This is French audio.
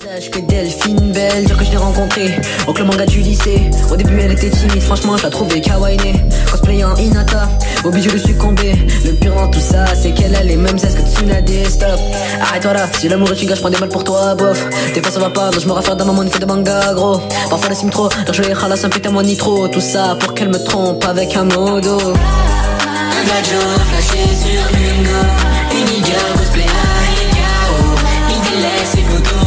Sache que Delphine Belle, dire que je l'ai rencontrée au club manga du lycée. Au début elle était timide, franchement je la trouvais kawaii. Cosplay en Hinata, au bijou je succombé. Le pire dans tout ça c'est qu'elle a les mêmes aises que Tsunade. Stop, arrête-toi là, si l'amour est une gage, prends des balles pour toi, bof. Des fois ça va pas, donc je me raffaire d'un moment une fait de manga gros. Parfois elle estime trop, donc je vais khalas un putain moi nitro. Tout ça pour qu'elle me trompe avec un modo. Un gajo flashé sur une go, une girl cosplay à Yao. Il délaisse ses photos